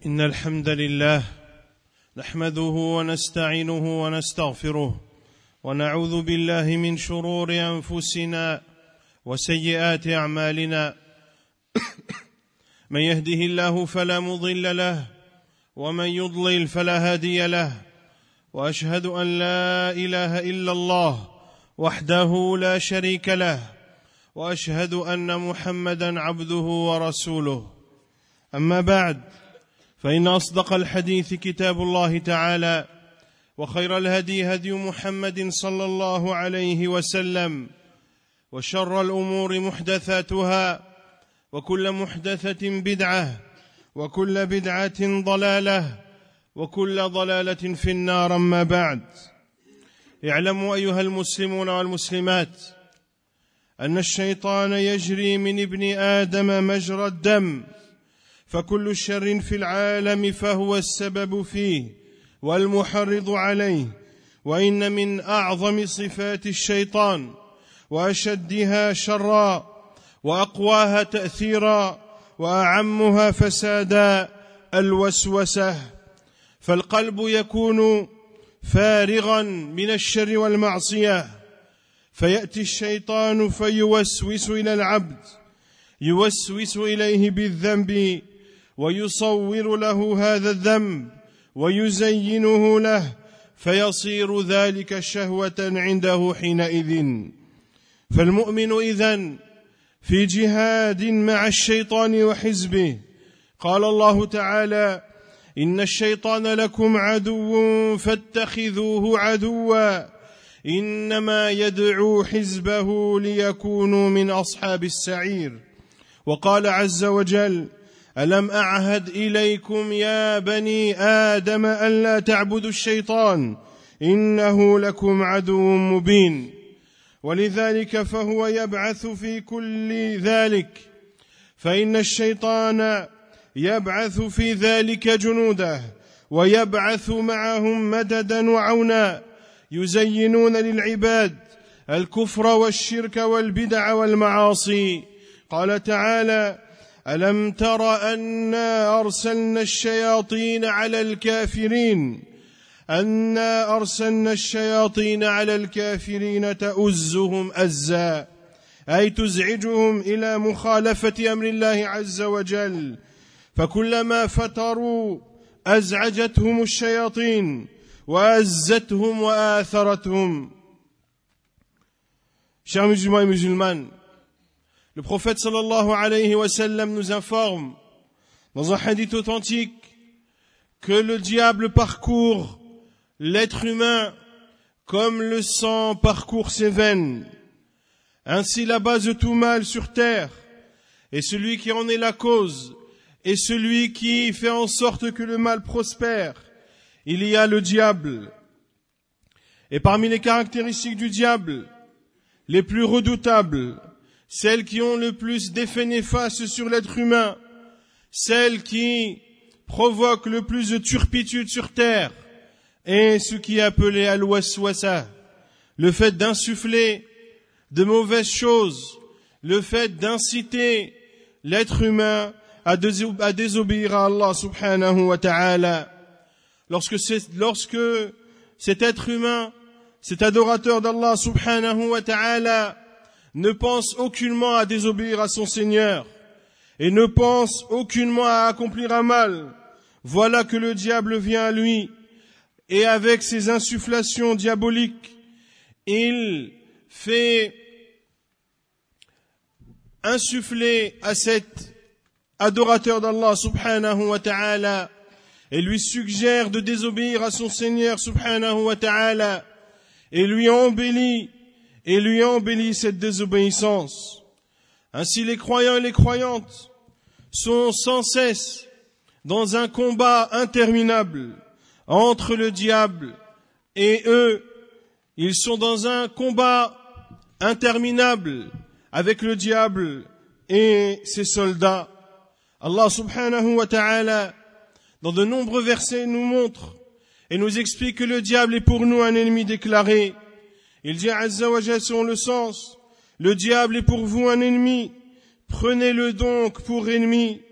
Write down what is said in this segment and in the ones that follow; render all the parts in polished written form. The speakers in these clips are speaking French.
إن الحمد لله نحمده ونستعينه ونستغفره ونعوذ بالله من شرور أنفسنا وسيئات أعمالنا من يهده الله فلا مضل له ومن يضلل فلا هادي له وأشهد أن لا إله إلا الله وحده لا شريك له وأشهد أن محمدًا عبده ورسوله أما بعد فإن أصدق الحديث كتاب الله تعالى وخير الهدي هدي محمد صلى الله عليه وسلم وشر الأمور محدثاتها وكل محدثة بدعة وكل بدعة ضلالة وكل ضلالة في النار أما بعد اعلموا أيها المسلمون والمسلمات أن الشيطان يجري من ابن آدم مجرى الدم فكل شر في العالم فهو السبب فيه والمحرض عليه وإن من أعظم صفات الشيطان وأشدها شرا وأقواها تأثيرا وأعمها فسادا الوسوسة فالقلب يكون فارغا من الشر والمعصية فيأتي الشيطان فيوسوس إلى العبد يوسوس إليه بالذنب ويصور له هذا الذنب ويزينه له فيصير ذلك شهوة عنده حينئذ فالمؤمن إذن في جهاد مع الشيطان وحزبه قال الله تعالى إن الشيطان لكم عدو فاتخذوه عدوا إنما يدعو حزبه ليكونوا من أصحاب السعير وقال عز وجل ألم أعهد إليكم يا بني آدم ألا تعبدوا الشيطان إنه لكم عدو مبين ولذلك فهو يبعث في كل ذلك فإن الشيطان يبعث في ذلك جنوده ويبعث معهم مددا وعونا يزينون للعباد الكفر والشرك والبدع والمعاصي قال تعالى ألم تر أنا أرسلنا الشياطين على الكافرين تؤزهم أزا أي تزعجهم إلى مخالفة أمر الله عز وجل فكلما فتروا أزعجتهم الشياطين وأزتهم وآثرتهم. Chers musulmans et musulmanes, le prophète sallallahu alayhi wa sallam nous informe dans un hadith authentique que le diable parcourt l'être humain comme le sang parcourt ses veines. Ainsi la base de tout mal sur terre et celui qui en est la cause et celui qui fait en sorte que le mal prospère, il y a le diable. Et parmi les caractéristiques du diable, les plus redoutables, celles qui ont le plus d'effets néfastes sur l'être humain, celles qui provoquent le plus de turpitude sur terre, est ce qui est appelé al-waswasa, le fait d'insuffler de mauvaises choses, le fait d'inciter l'être humain à désobéir à Allah subhanahu wa ta'ala. Lorsque cet être humain, cet adorateur d'Allah subhanahu wa ta'ala, ne pense aucunement à désobéir à son Seigneur et ne pense aucunement à accomplir un mal, voilà que le diable vient à lui et avec ses insufflations diaboliques, il fait insuffler à cet adorateur d'Allah subhanahu wa ta'ala et lui suggère de désobéir à son Seigneur subhanahu wa ta'ala et lui embellit cette désobéissance. Ainsi les croyants et les croyantes sont sans cesse dans un combat interminable entre le diable et eux. Ils sont dans un combat interminable avec le diable et ses soldats. Allah subhanahu wa ta'ala, dans de nombreux versets, nous montre et nous explique que le diable est pour nous un ennemi déclaré. Il dit Azza wa Jalla selon le sens, le diable est pour vous un ennemi, prenez-le donc pour ennemi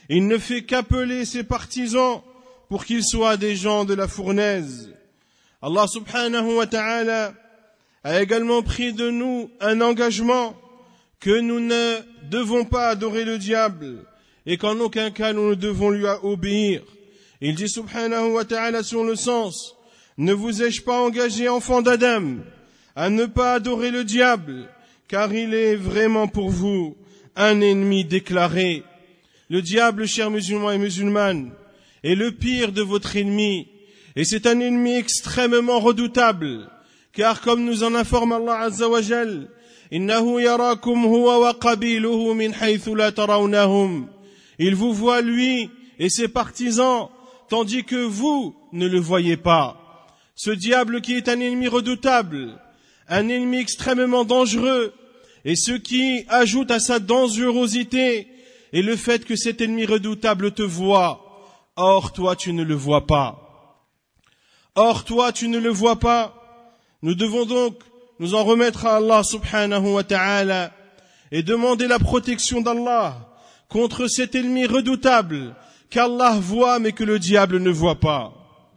Il ne fait qu'appeler ses partisans pour qu'ils soient des gens de la fournaise. Allah subhanahu wa ta'ala a également pris de nous un engagement que nous ne devons pas adorer le diable et qu'en aucun cas nous ne devons lui obéir. Il dit subhanahu wa ta'ala sur le sens: ne vous ai-je pas engagé, enfants d'Adam, à ne pas adorer le diable, car il est vraiment pour vous un ennemi déclaré. Le diable, chers musulmans et musulmanes, est le pire de votre ennemi, et c'est un ennemi extrêmement redoutable, car comme nous en informe Allah Azza wa Jal, innahu yarakum huwa wa qabiluhu min haythu la tarawnahum. Il vous voit lui et ses partisans, tandis que vous ne le voyez pas. Ce diable qui est un ennemi redoutable, un ennemi extrêmement dangereux, et ce qui ajoute à sa dangerosité est le fait que cet ennemi redoutable te voit. Or, toi, tu ne le vois pas. Or, toi, tu ne le vois pas. Nous devons donc nous en remettre à Allah subhanahu wa ta'ala et demander la protection d'Allah contre cet ennemi redoutable qu'Allah voit mais que le diable ne voit pas.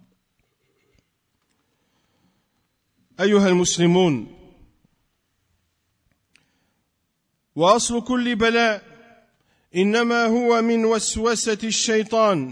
أيها المسلمون، وأصل كل بلاء إنما هو من وسوسة الشيطان،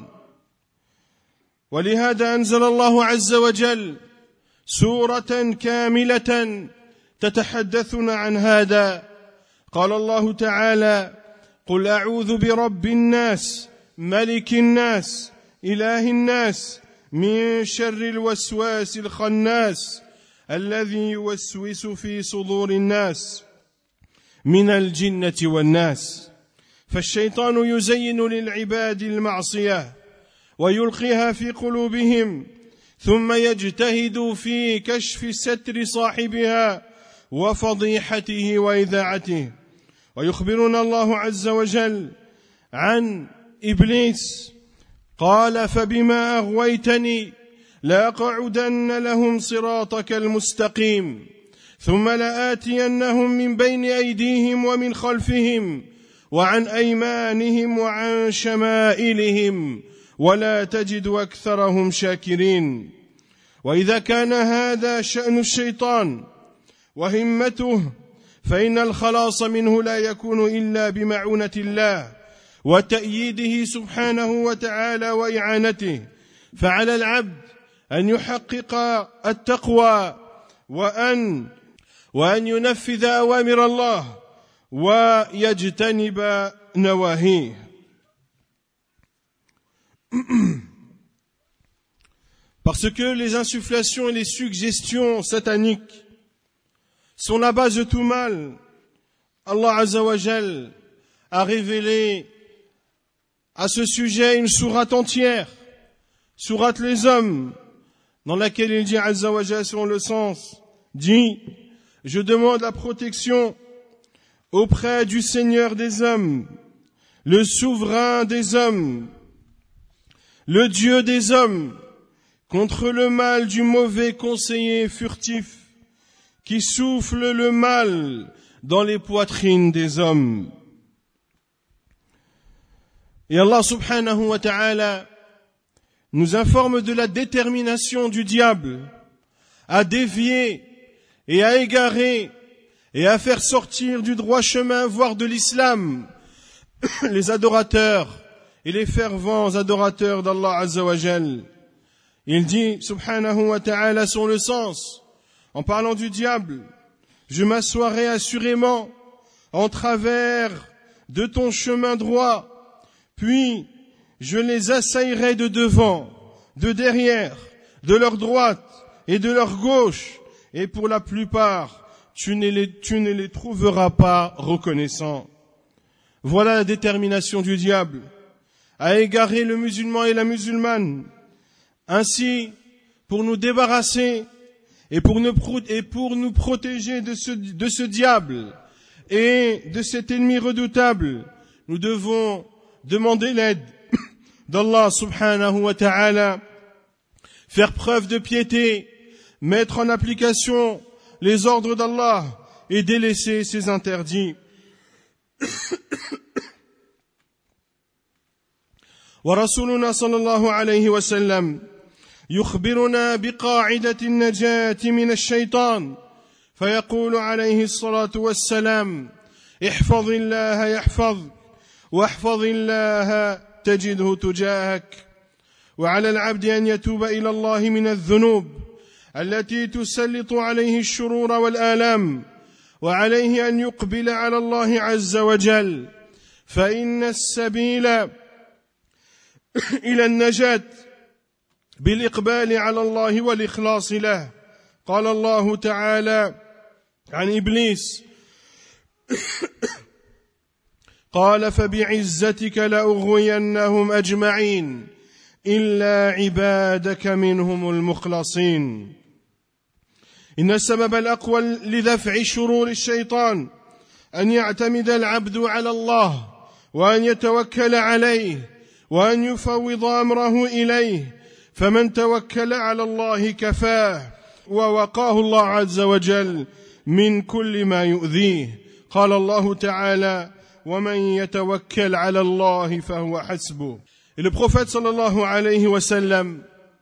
ولهذا أنزل الله عز وجل سورة كاملة تتحدثنا عن هذا. قال الله تعالى: قل أعوذ برب الناس ملك الناس إله الناس من شر الوسواس الخناس الذي يوسوس في صدور الناس من الجنة والناس. فالشيطان يزين للعباد المعصية ويلقيها في قلوبهم، ثم يجتهد في كشف ستر صاحبها وفضيحته وإذاعته. ويخبرنا الله عز وجل عن إبليس قال: فبما أغويتني لأقعدن لهم صراطك المستقيم ثم لآتينهم من بين أيديهم ومن خلفهم وعن أيمانهم وعن شمائلهم ولا تجد أكثرهم شاكرين. وإذا كان هذا شأن الشيطان وهمته فإن الخلاص منه لا يكون إلا بمعونة الله وتأييده سبحانه وتعالى وإعانته. فعلى العبد أن يحقق التقوى وأن ينفذ أوامر الله ويجتنب نواهيه. Parce que les insufflations et les suggestions sataniques sont la base de tout mal, Allah Azza wa Jal a révélé à ce sujet une sourate entière, sourate les hommes, dans laquelle il dit Azza wa Jal selon le sens, dit: je demande la protection auprès du Seigneur des hommes, le souverain des hommes, le Dieu des hommes, contre le mal du mauvais conseiller furtif qui souffle le mal dans les poitrines des hommes. Et Allah subhanahu wa ta'ala nous informe de la détermination du diable à dévier et à égarer et à faire sortir du droit chemin, voire de l'islam, les adorateurs et les fervents adorateurs d'Allah Azza wa Jal. Il dit, subhanahu wa ta'ala, sur le sens, en parlant du diable: je m'assoirai assurément en travers de ton chemin droit, puis je les assaillerai de devant, de derrière, de leur droite et de leur gauche, et pour la plupart, tu ne les trouveras pas reconnaissants. Voilà la détermination du diable à égarer le musulman et la musulmane. Ainsi, pour nous débarrasser et pour nous protéger de ce diable et de cet ennemi redoutable, nous devons demander l'aide d'Allah subhanahu wa ta'ala, faire preuve de piété, mettre en application les ordres d'Allah et délaisser ses interdits. ورسولنا صلى الله عليه وسلم يخبرنا بقاعدة النجاة من الشيطان فيقول عليه الصلاة والسلام احفظ الله يحفظك واحفظ الله تجده تجاهك وعلى العبد أن يتوب إلى الله من الذنوب التي تسلط عليه الشرور والآلام وعليه أن يقبل على الله عز وجل فإن السبيل إلى النجاة بالإقبال على الله والإخلاص له قال الله تعالى عن إبليس قال فبعزتك لأغوينهم أجمعين إلا عبادك منهم المخلصين إن السبب الأقوى لدفع شرور الشيطان أن يعتمد العبد على الله وأن يتوكل عليه وأن يفوض أمره إليه فمن توكل على الله كفاه ووقاه الله عز وجل من كل ما يؤذيه قال الله تعالى ومن يتوكل على الله فهو حسبه. Et le prophète sallallahu alayhi wa sallam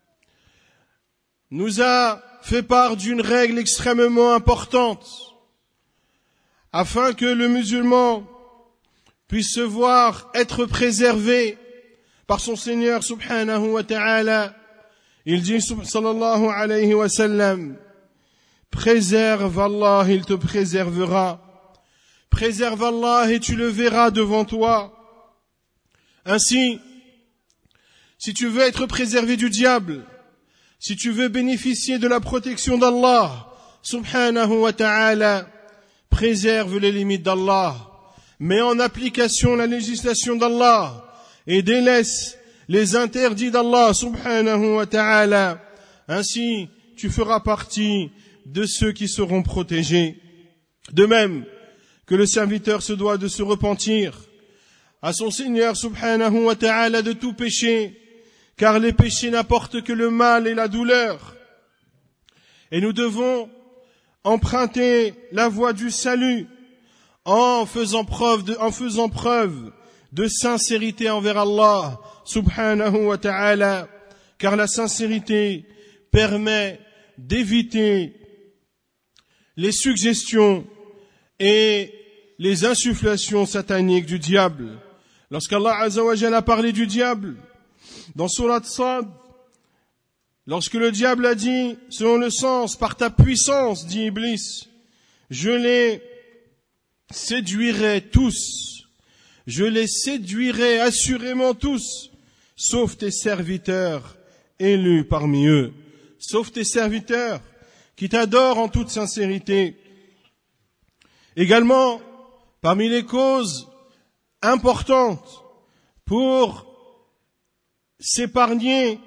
nous a fait part d'une règle extrêmement importante afin que le musulman puisse se voir être préservé par son Seigneur subhanahu wa ta'ala. Il dit sallallahu alayhi wa sallam préserve Allah, il te préservera. Préserve Allah et tu le verras devant toi. Ainsi, si tu veux être préservé du diable, si tu veux bénéficier de la protection d'Allah, subhanahu wa ta'ala, préserve les limites d'Allah, mets en application la législation d'Allah et délaisse les interdits d'Allah, subhanahu wa ta'ala. Ainsi, tu feras partie de ceux qui seront protégés. De même que le serviteur se doit de se repentir à son Seigneur, subhanahu wa ta'ala, de tout péché, car les péchés n'apportent que le mal et la douleur. Et nous devons emprunter la voie du salut en faisant preuve de sincérité envers Allah, subhanahu wa ta'ala, car la sincérité permet d'éviter les suggestions et les insufflations sataniques du diable. Lorsqu'Allah Azza wa Jalla a parlé du diable, dans Surat Sad, lorsque le diable a dit, selon le sens, par ta puissance, dit Iblis, je les séduirai tous, je les séduirai assurément tous, sauf tes serviteurs élus parmi eux, sauf tes serviteurs qui t'adorent en toute sincérité. Également, parmi les causes importantes pour s'épargner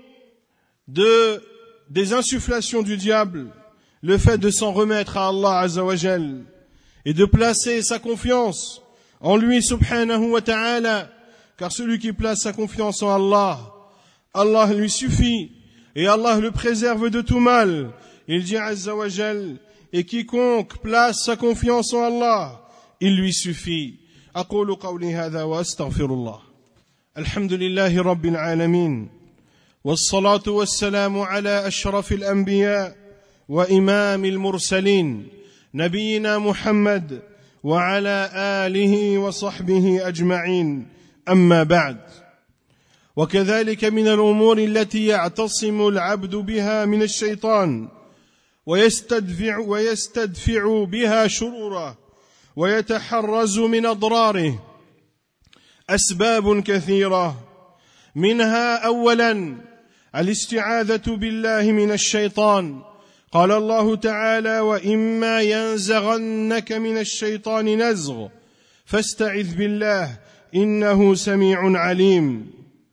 des insufflations du diable, le fait de s'en remettre à Allah Azza wa Jal et de placer sa confiance en lui subhanahu wa ta'ala, car celui qui place sa confiance en Allah, Allah lui suffit et Allah le préserve de tout mal. Il dit Azza wa Jal, et quiconque place sa confiance en Allah, il lui suffit. أقول قولي هذا وأستغفر الله. الحمد لله رب العالمين والصلاة والسلام على أشرف الأنبياء وإمام المرسلين نبينا محمد وعلى آله وصحبه أجمعين أما بعد. وكذلك من الأمور التي يعتصم العبد بها من الشيطان ويستدفع بها شروره ويتحرز من أضراره أسباب كثيرة، منها أولا الاستعاذة بالله من الشيطان. قال الله تعالى وإما ينزغنك من الشيطان نزغ فاستعذ بالله إنه سميع عليم.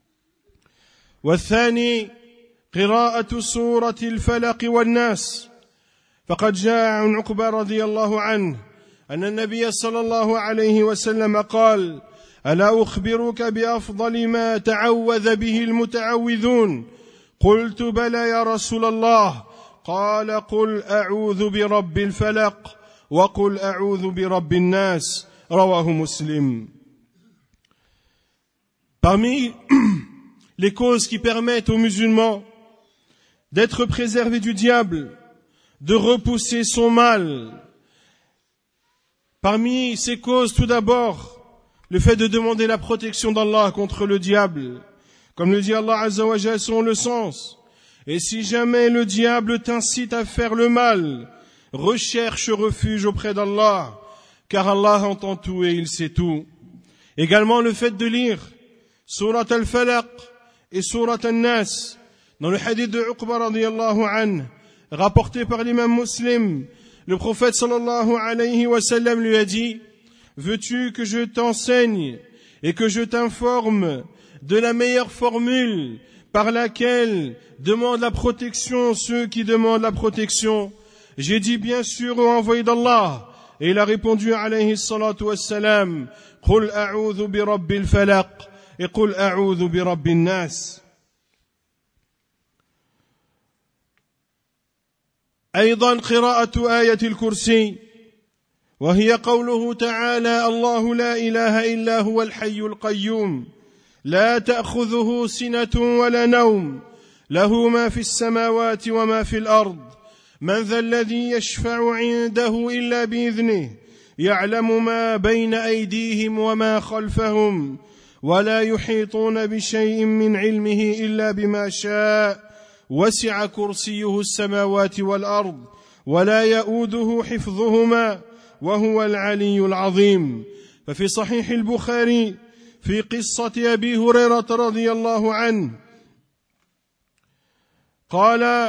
والثاني قراءة سورة الفلق والناس، فقد جاء عن عقبة رضي الله عنه أن النبي صلى الله عليه وسلم قال ألا أخبرك بأفضل ما تعوذ به المتعوذون؟ قلت بلى يا رسول الله. قال قل أعوذ برب الفلق وقل أعوذ برب الناس. رواه مسلم. Parmi les causes qui permettent aux musulmans d'être préservés du diable, de repousser son mal. Parmi ces causes, tout d'abord, le fait de demander la protection d'Allah contre le diable. Comme le dit Allah Azza wa Jalla selon le sens. Et si jamais le diable t'incite à faire le mal, recherche refuge auprès d'Allah, car Allah entend tout et il sait tout. Également le fait de lire Surat al-Falaq et Surat al-Nas, dans le hadith de Uqba radiyallahu anhu, rapporté par l'imam Muslim, le prophète sallallahu alayhi wa sallam lui a dit: veux-tu que je t'enseigne et que je t'informe de la meilleure formule par laquelle demandent la protection ceux qui demandent la protection? J'ai dit bien sûr, ô envoyé d'Allah. Et il a répondu alayhi salatu wassalam: Qul a'udhu bi rabbil falaq et qul a'udhu bi rabbin nas. أيضا قراءة آية الكرسي وهي قوله تعالى: الله لا إله إلا هو الحي القيوم لا تأخذه سنة ولا نوم له ما في السماوات وما في الأرض من ذا الذي يشفع عنده إلا بإذنه يعلم ما بين أيديهم وما خلفهم ولا يحيطون بشيء من علمه إلا بما شاء وسع كرسيه السماوات والأرض ولا يؤوده حفظهما وهو العلي العظيم. ففي صحيح البخاري في قصة أبي هريرة رضي الله عنه قال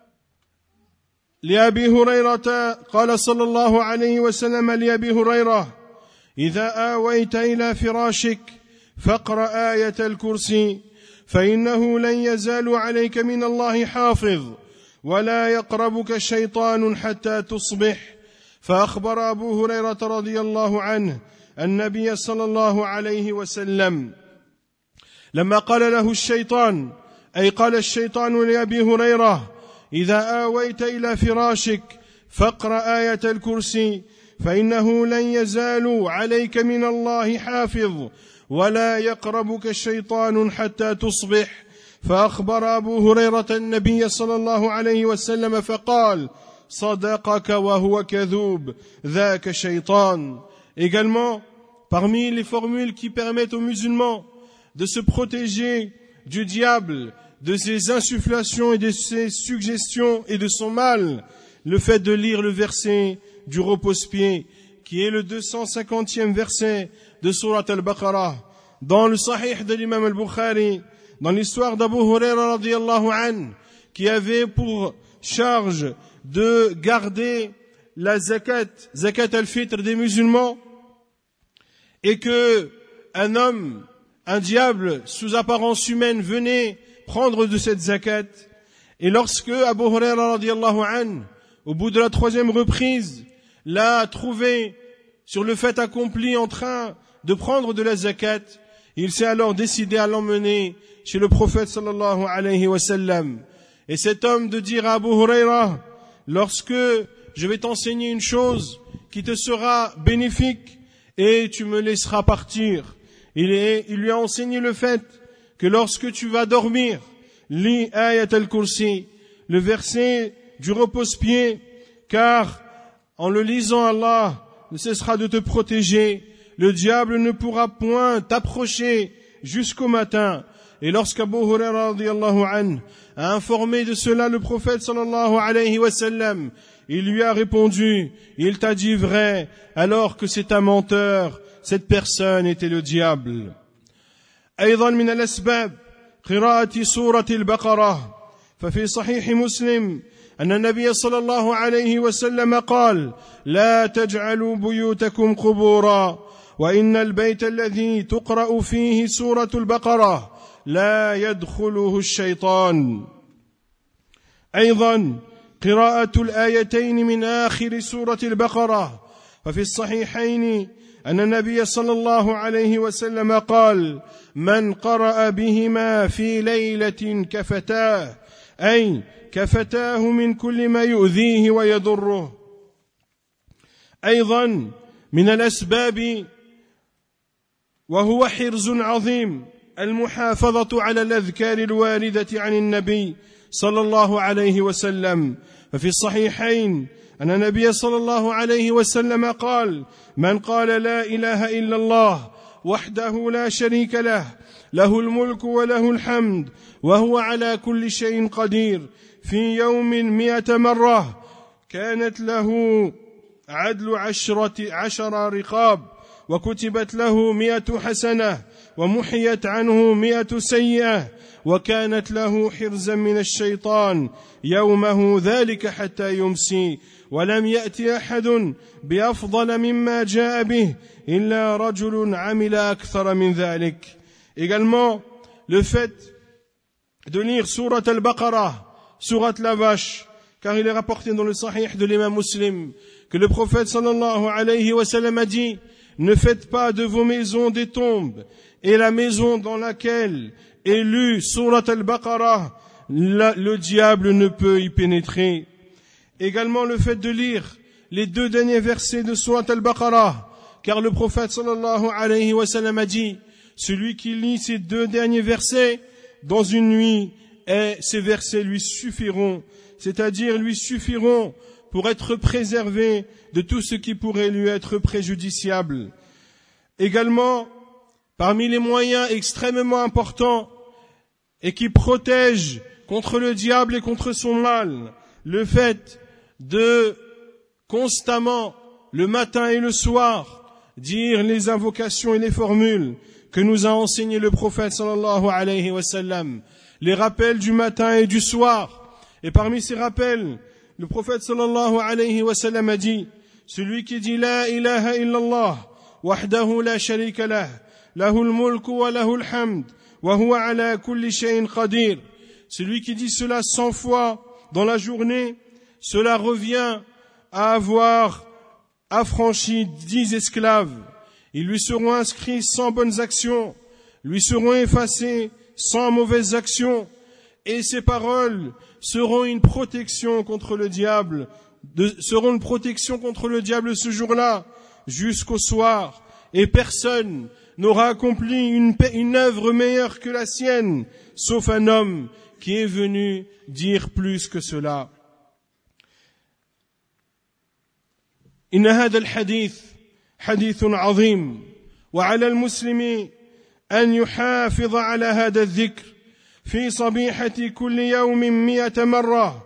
لأبي هريرة قال صلى الله عليه وسلم لأبي هريرة: إذا آويت إلى فراشك فاقرأ آية الكرسي فإنه لن يزال عليك من الله حافظ ولا يقربك شيطان حتى تصبح. فأخبر أبو هريرة رضي الله عنه النبي صلى الله عليه وسلم لما قال له الشيطان، أي قال الشيطان لأبي هريرة: إذا آويت إلى فراشك فاقرأ آية الكرسي فإنه لن يزال عليك من الله حافظ ولا يقربك الشيطان حتى تصبح. فأخبر أبو هريرة النبي صلى الله عليه وسلم فقال: صدقك وهو كذوب ذاك شيطان. Également, parmi les formules qui permettent aux musulmans de se protéger du diable, de ses insufflations et de ses suggestions et de son mal, le fait de lire le verset du repose-pied, qui est le 250e verset de Surat al-Baqarah, dans le Sahih de l'imam al-Bukhari, dans l'histoire d'Abu Huraira radiyallahu anhu, qui avait pour charge de garder la zakat al-fitr des musulmans, et que un diable sous apparence humaine venait prendre de cette zakat. Et lorsque Abu Huraira radiyallahu anhu, au bout de la 3e reprise, l'a trouvé sur le fait accompli en train de prendre de la zakat, il s'est alors décidé à l'emmener chez le prophète sallallahu alayhi wa sallam. Et cet homme de dire à Abu Huraira: lorsque je vais t'enseigner une chose qui te sera bénéfique et tu me laisseras partir. Il lui a enseigné le fait que lorsque tu vas dormir, lis Ayat al-Kursi, le verset du repose-pied, car en le lisant, Allah ne cessera de te protéger. Le diable ne pourra point t'approcher jusqu'au matin. Et lorsqu'Abu Huraira radiyallahu anhu a informé de cela le prophète sallallahu alayhi wa sallam, il lui a répondu: il t'a dit vrai, alors que c'est un menteur. Cette personne était le diable. أيضا من الأسباب قراءة سورة البقرة، ففي صحيح مسلم أن النبي صلى الله عليه وسلم قال: لا تجعلوا بيوتكم قبورا وإن البيت الذي تقرأ فيه سورة البقرة لا يدخله الشيطان. أيضا قراءة الآيتين من آخر سورة البقرة، ففي الصحيحين أن النبي صلى الله عليه وسلم قال: من قرأ بهما في ليلة كفتاه، أي كفتاه من كل ما يؤذيه ويضره. أيضا من الأسباب وهو حرز عظيم المحافظة على الأذكار الواردة عن النبي صلى الله عليه وسلم. ففي الصحيحين أن النبي صلى الله عليه وسلم قال: من قال لا إله إلا الله وحده لا شريك له له الملك وله الحمد وهو على كل شيء قدير في يوم 100 مرة كانت له عدل 10 رقاب وكتبت له 100 حسنة ومحيت عنه 100 سيئة وكانت له حرزا من الشيطان يومه ذلك حتى يمسي ولم يأتي أحد بأفضل مما جاء به إلا رجل عمل أكثر من ذلك. Également, le fait de lire Surat al-Baqarah, Surat la vache, car il est rapporté dans le Sahih de l'imam Muslim que le prophète sallallahu alayhi wa sallam a dit: ne faites pas de vos maisons des tombes, et la maison dans laquelle est lue Surat al-Baqarah, le diable ne peut y pénétrer. Également le fait de lire les 2 derniers versets de Surat al-Baqarah, car le prophète sallallahu alayhi wa sallam a dit: celui qui lit ces 2 derniers versets dans une nuit, et ces versets lui suffiront, c'est-à-dire lui suffiront pour être préservé de tout ce qui pourrait lui être préjudiciable. Également, parmi les moyens extrêmement importants et qui protègent contre le diable et contre son mal, le fait de constamment, le matin et le soir, dire les invocations et les formules que nous a enseigné le prophète sallallahu alayhi wa sallam, les rappels du matin et du soir. Et parmi ces rappels, le prophète sallallahu alayhi wa sallam a dit: celui qui dit la ilaha illallah wahdahu la sharika lah lahul mulku wa lahul hamd wa huwa ala kulli shay'in qadir, celui qui dit cela 100 fois dans la journée, cela revient à avoir affranchi 10 esclaves. Ils lui seront inscrits 100 bonnes actions, lui seront effacés 100 mauvaises actions, et ces paroles seront une protection contre le diable, ce jour-là, jusqu'au soir, et personne n'aura accompli une œuvre meilleure que la sienne, sauf un homme qui est venu dire plus que cela. إن هذا الحديث حديث عظيم وعلى المسلم أن يحافظ على هذا الذكر في صبيحة كل يوم 100 مرة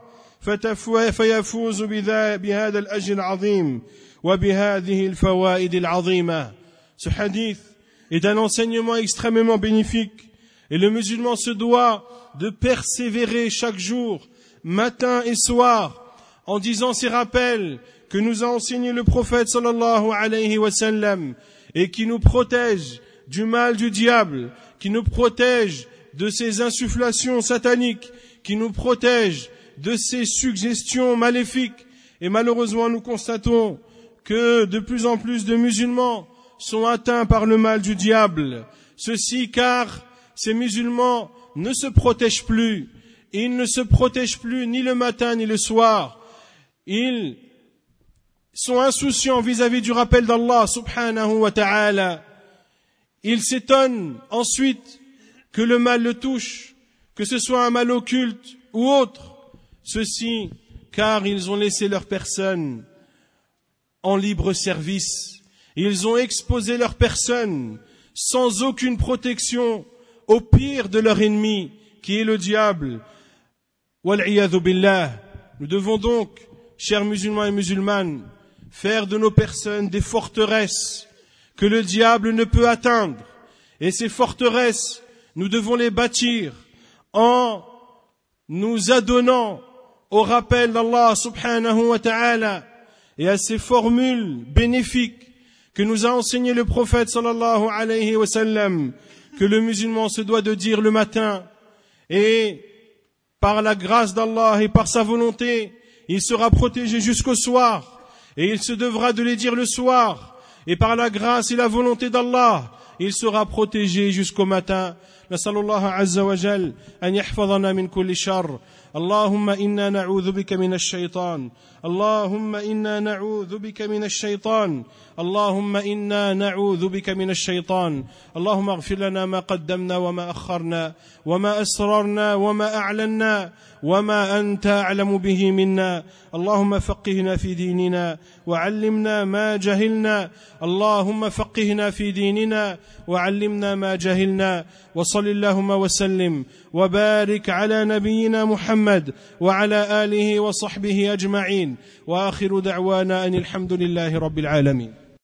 فيفوز بهذا الأجر العظيم وبهذه الفوائد العظيمة. Ce hadith est un enseignement extrêmement bénéfique et le musulman se doit de persévérer chaque jour, matin et soir, en disant ces rappels que nous a enseigné le prophète sallallahu alayhi wa sallam et qui nous protège du mal du diable, qui nous protège de ses insufflations sataniques, qui nous protège de ses suggestions maléfiques. Et malheureusement, nous constatons que de plus en plus de musulmans sont atteints par le mal du diable. Ceci car ces musulmans ne se protègent plus. Ils ne se protègent plus ni le matin ni le soir. Ils sont insouciants vis-à-vis du rappel d'Allah subhanahu wa ta'ala. Ils s'étonnent ensuite que le mal le touche, que ce soit un mal occulte ou autre. Ceci car ils ont laissé leur personne en libre service. Ils ont exposé leur personne sans aucune protection au pire de leur ennemi, qui est le diable. Wal'iyadhu billah. Nous devons donc, chers musulmans et musulmanes, faire de nos personnes des forteresses que le diable ne peut atteindre. Et ces forteresses, nous devons les bâtir en nous adonnant au rappel d'Allah subhanahu wa ta'ala et à ces formules bénéfiques que nous a enseigné le prophète sallallahu alayhi wa sallam, que le musulman se doit de dire le matin, et par la grâce d'Allah et par sa volonté, il sera protégé jusqu'au soir, et il se devra de les dire le soir, et par la grâce et la volonté d'Allah, il sera protégé jusqu'au matin, نسأل الله عز وجل أن يحفظنا من كل شر. اللهم إنا نعوذ بك من الشيطان، اللهم إنا نعوذ بك من الشيطان، اللهم إنا نعوذ بك من الشيطان. اللهم اغفر لنا ما قدمنا وما أخرنا وما أسررنا وما أعلنا وما أنت أعلم به منا. اللهم فقهنا في ديننا وعلمنا ما جهلنا، اللهم فقهنا في ديننا وعلمنا ما جهلنا. وصل اللهم وسلم وبارك على نبينا محمد وعلى آله وصحبه أجمعين، وآخر دعوانا أن الحمد لله رب العالمين.